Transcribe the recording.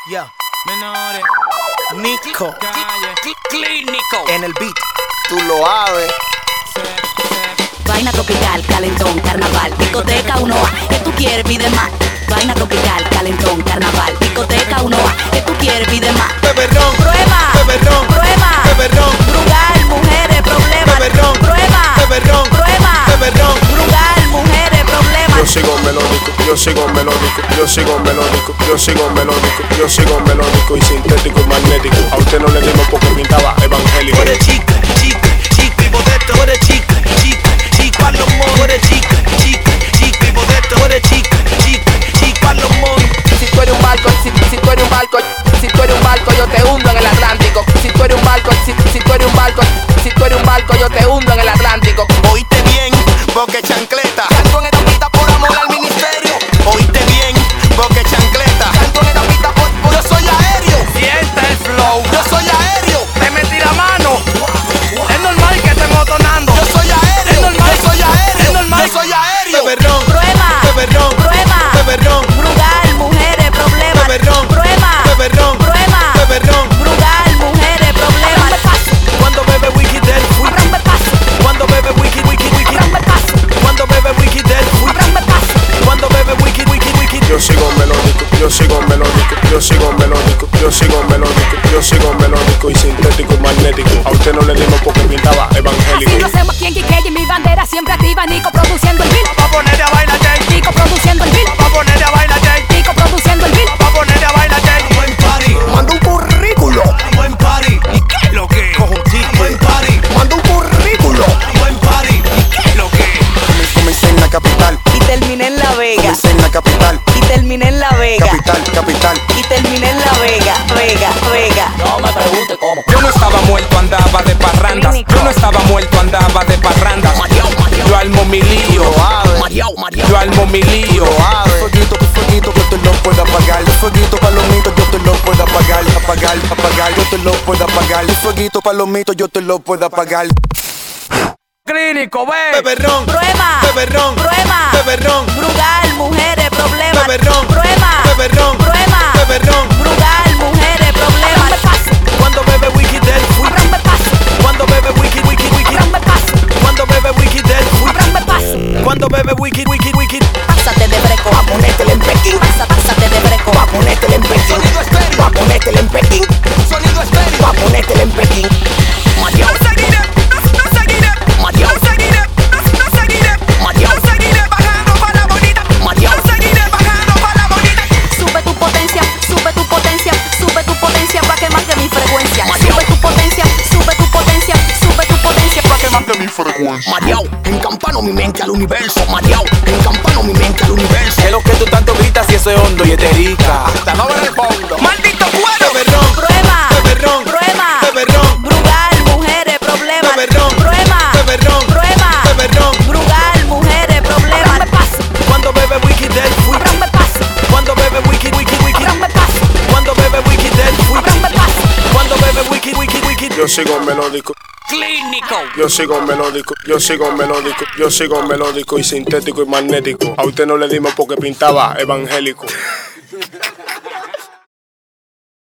Yeah. Menores. Nico. Clínico. En el beat. Tú lo sabes. Vaina tropical, calentón, carnaval, discoteca 1A, ¿qué tú quieres? Pide más. Vaina tropical, calentón, carnaval, discoteca 1A, ¿qué tú quieres? Pide más. Beberrón, Prueba, beberrón, prueba, beberrón, Brugal, mujeres, problemas. beberrón, Prueba, beberrón, prueba, beberrón. Brugal, mujeres, problemas. Yo sigo melódico, yo sigo melódico, yo sigo melódico, yo sigo melódico, yo sigo melódico y sintético y magnético. A usted no le dimos porque pintaba evangélico. Tú eres chica, chica, chica y bodeto. Tú eres chica, chica, chica pa' los monos. Tú eres chica, chica, chica y bodeto. Tú eres chica, chica, chica pa' los monos. Si tú eres un barco, si tú eres un barco, si tú eres un barco, yo te hundo en el Atlántico. Si tú eres un barco, si tú eres un barco, si tú eres un barco, yo te hundo en el Atlántico. Oíste bien, porque chancleta. Canto en esta pista por amor al ministerio. Oíste bien, porque chancleta. Canto en esta pista por yo soy aéreo. Sienta el flow. Yo soy aéreo. Te metí la mano. Es normal que estemos tonando. Yo soy aéreo. Es normal. Yo soy aéreo. Es normal. Yo soy aéreo. Beberrón, Prueba, beberrón, prueba, beberrón, Brugal, mujeres, problemas. beberrón, Prueba, beberrón, prueba, beberrón. Brugal, mujeres, problemas. Cuando bebe wiki del fui. Abrame paso, Cuando bebe wiki, wiki, wiki. abrame paso, Cuando bebe wiki del fui. abrame paso. Cuando bebe wiki, wiki, wiki. Yo sigo melódico, yo sigo melódico, yo sigo melódico, yo sigo melódico, yo sigo melódico y sintético y magnético. A usted no le dimos porque pintaba Así lo evangélico. hacemos aquí en Quiqueya y mi bandera siempre activa. Nico produciendo el beat, Pa' ponerle a bailar, Jay. Nico produciendo el beat, Pa' ponerle a bailar, Jay. Nico produciendo el beat. Pa' ponerle a bailar, Jay. Buen party. Manda un currículo, Buen party. ¿Y qué es lo que? Cojo un ticket. Buen party. manda un currículo. Buen party. ¿Qué es lo que? Comencé en la capital, Y terminé en La Vega, comencé en la capital, y terminé en La Vega, capital, capital. y terminé en La Vega, Vega, Vega. Yo no estaba muerto, andaba de parrandas. Yo no estaba muerto, andaba de parrandas. Yo armo mi lío, yo armo mi lío. Fueguito que te lo puedo apagar. Fueguito palomito yo te lo puedo apagar. Apagar, yo te lo puedo apagar. Fueguito palomito yo te lo puedo apagar. Clínico, ve. Beberrón. Prueba, Beberrón. prueba, Beberrón. Brugal, mujeres, problemas. Beberrón. Prueba, Beberrón. prueba, Beberrón. Brugal, mujeres, problemas. Abrame paso, Cuando bebe wiki del fui. abrame paso, Cuando bebe wiki, wiki, wiki. abrame paso, Cuando bebe wiki del fui. abrame paso. Cuando bebe wiki, wiki, wiki. Pásate de breco, a ponértela en Pekín. Pásate de breco, a ponértela en Pekín. Sonido estéreo. A ponértela en Pekín. Sonido estéreo. A ponértela en Pekín. Mario, Mario, Mario. Sube tu potencia, sube tu potencia, sube tu potencia pa' que marque mi frecuencia. Sube tu potencia, sube tu potencia, sube tu potencia pa' que marque mi frecuencia. Mario, encampano mi mente al universo. Mario, encampano mi mente al universo. Es lo que tú tanto gritas y eso es hondo y eterica. Hasta no ver el fondo. Maldito cuero. Beberrón. Prueba, Beberrón. prueba, Beberrón. Brugal, mujeres, problemas. Beberrón. Prueba, Beberrón. prueba, Beberrón. Brugal, mujeres, problemas. Abrame paso, Cuando bebe wiki del fui. abrame paso, Cuando bebe wiki, wiki, wiki. abrame paso, Cuando bebe wiki del fui. abrame paso. Cuando bebe wiki, wiki, wiki. Yo sigo melódico, Clínico. yo sigo melódico, yo sigo melódico, yo sigo melódico y sintético y magnético. A usted no le dimos porque pintaba evangélico.